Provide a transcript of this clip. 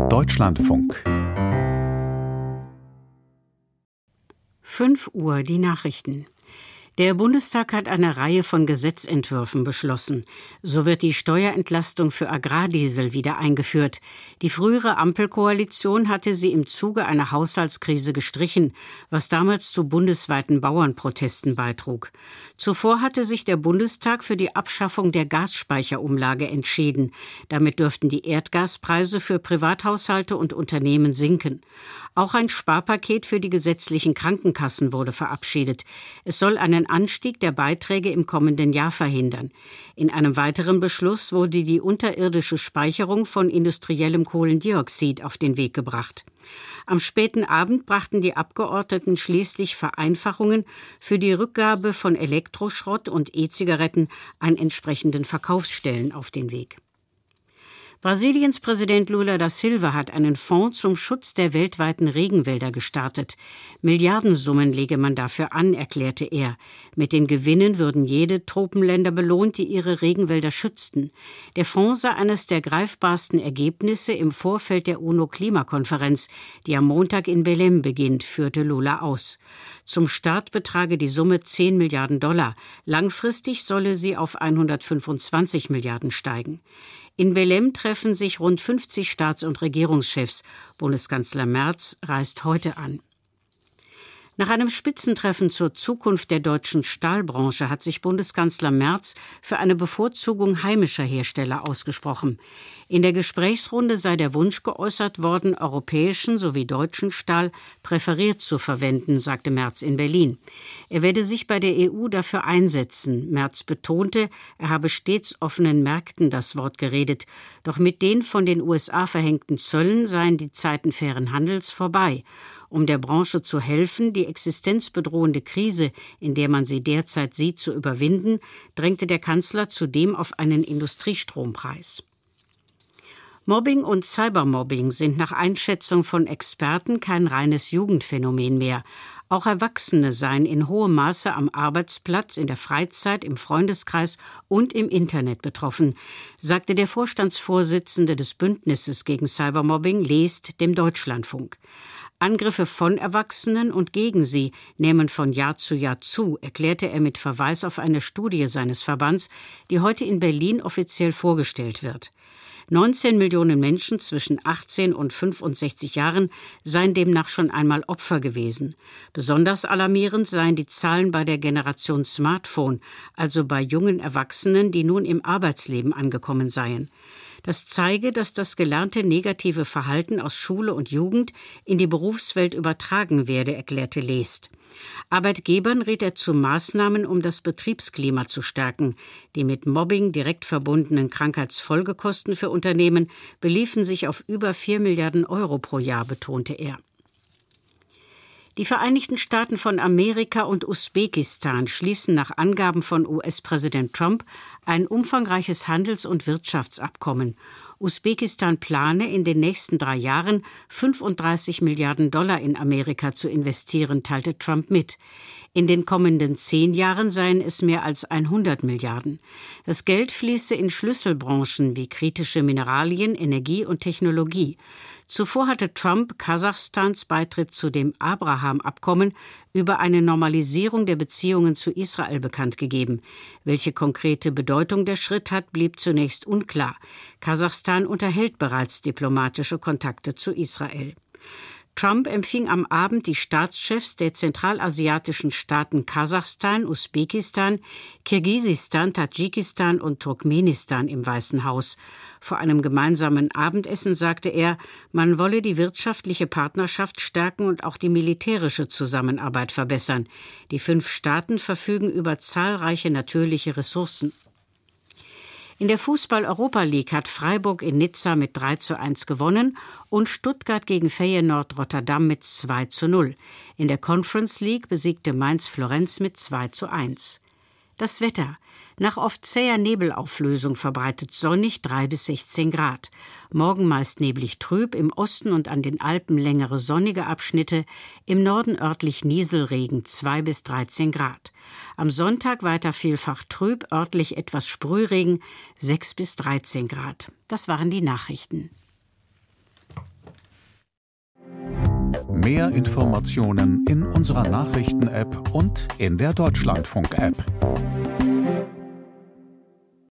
Deutschlandfunk. 5 Uhr, die Nachrichten. Der Bundestag hat eine Reihe von Gesetzentwürfen beschlossen. So wird die Steuerentlastung für Agrardiesel wieder eingeführt. Die frühere Ampelkoalition hatte sie im Zuge einer Haushaltskrise gestrichen, was damals zu bundesweiten Bauernprotesten beitrug. Zuvor hatte sich der Bundestag für die Abschaffung der Gasspeicherumlage entschieden. Damit dürften die Erdgaspreise für Privathaushalte und Unternehmen sinken. Auch ein Sparpaket für die gesetzlichen Krankenkassen wurde verabschiedet. Es soll einen Anstieg der Beiträge im kommenden Jahr verhindern. In einem weiteren Beschluss wurde die unterirdische Speicherung von industriellem Kohlendioxid auf den Weg gebracht. Am späten Abend brachten die Abgeordneten schließlich Vereinfachungen für die Rückgabe von Elektroschrott und E-Zigaretten an entsprechenden Verkaufsstellen auf den Weg. Brasiliens Präsident Lula da Silva hat einen Fonds zum Schutz der weltweiten Regenwälder gestartet. Milliardensummen lege man dafür an, erklärte er. Mit den Gewinnen würden jede Tropenländer belohnt, die ihre Regenwälder schützten. Der Fonds sei eines der greifbarsten Ergebnisse im Vorfeld der UNO-Klimakonferenz, die am Montag in Belém beginnt, führte Lula aus. Zum Start betrage die Summe 10 Milliarden $. Langfristig solle sie auf 125 Milliarden steigen. In Belém treffen sich rund 50 Staats- und Regierungschefs. Bundeskanzler Merz reist heute an. Nach einem Spitzentreffen zur Zukunft der deutschen Stahlbranche hat sich Bundeskanzler Merz für eine Bevorzugung heimischer Hersteller ausgesprochen. In der Gesprächsrunde sei der Wunsch geäußert worden, europäischen sowie deutschen Stahl präferiert zu verwenden, sagte Merz in Berlin. Er werde sich bei der EU dafür einsetzen. Merz betonte, er habe stets offenen Märkten das Wort geredet. Doch mit den von den USA verhängten Zöllen seien die Zeiten fairen Handels vorbei. Um der Branche zu helfen, die existenzbedrohende Krise, in der man sie derzeit sieht, zu überwinden, drängte der Kanzler zudem auf einen Industriestrompreis. Mobbing und Cybermobbing sind nach Einschätzung von Experten kein reines Jugendphänomen mehr. Auch Erwachsene seien in hohem Maße am Arbeitsplatz, in der Freizeit, im Freundeskreis und im Internet betroffen, sagte der Vorstandsvorsitzende des Bündnisses gegen Cybermobbing, Leest, dem Deutschlandfunk. Angriffe von Erwachsenen und gegen sie nehmen von Jahr zu, erklärte er mit Verweis auf eine Studie seines Verbands, die heute in Berlin offiziell vorgestellt wird. 19 Millionen Menschen zwischen 18 und 65 Jahren seien demnach schon einmal Opfer gewesen. Besonders alarmierend seien die Zahlen bei der Generation Smartphone, also bei jungen Erwachsenen, die nun im Arbeitsleben angekommen seien. Das zeige, dass das gelernte negative Verhalten aus Schule und Jugend in die Berufswelt übertragen werde, erklärte Leest. Arbeitgebern rät er zu Maßnahmen, um das Betriebsklima zu stärken. Die mit Mobbing direkt verbundenen Krankheitsfolgekosten für Unternehmen beliefen sich auf über 4 Milliarden € pro Jahr, betonte er. Die Vereinigten Staaten von Amerika und Usbekistan schließen nach Angaben von US-Präsident Trump ein umfangreiches Handels- und Wirtschaftsabkommen. Usbekistan plane, in den nächsten 3 Jahren 35 Milliarden $ in Amerika zu investieren, teilte Trump mit. In den kommenden 10 Jahren seien es mehr als 100 Milliarden. Das Geld fließe in Schlüsselbranchen wie kritische Mineralien, Energie und Technologie. Zuvor hatte Trump Kasachstans Beitritt zu dem Abraham-Abkommen über eine Normalisierung der Beziehungen zu Israel bekannt gegeben. Welche konkrete Bedeutung der Schritt hat, blieb zunächst unklar. Kasachstan unterhält bereits diplomatische Kontakte zu Israel. Trump empfing am Abend die Staatschefs der zentralasiatischen Staaten Kasachstan, Usbekistan, Kirgisistan, Tadschikistan und Turkmenistan im Weißen Haus. Vor einem gemeinsamen Abendessen sagte er, man wolle die wirtschaftliche Partnerschaft stärken und auch die militärische Zusammenarbeit verbessern. Die 5 Staaten verfügen über zahlreiche natürliche Ressourcen. In der Fußball-Europa League hat Freiburg in Nizza mit 3:1 gewonnen und Stuttgart gegen Feyenoord Rotterdam mit 2:0. In der Conference League besiegte Mainz Florenz mit 2:1. Das Wetter. Nach oft zäher Nebelauflösung verbreitet sonnig 3 bis 16 Grad. Morgen meist neblig trüb, im Osten und an den Alpen längere sonnige Abschnitte, im Norden örtlich Nieselregen 2 bis 13 Grad. Am Sonntag weiter vielfach trüb, örtlich etwas Sprühregen 6 bis 13 Grad. Das waren die Nachrichten. Mehr Informationen in unserer Nachrichten-App und in der Deutschlandfunk-App.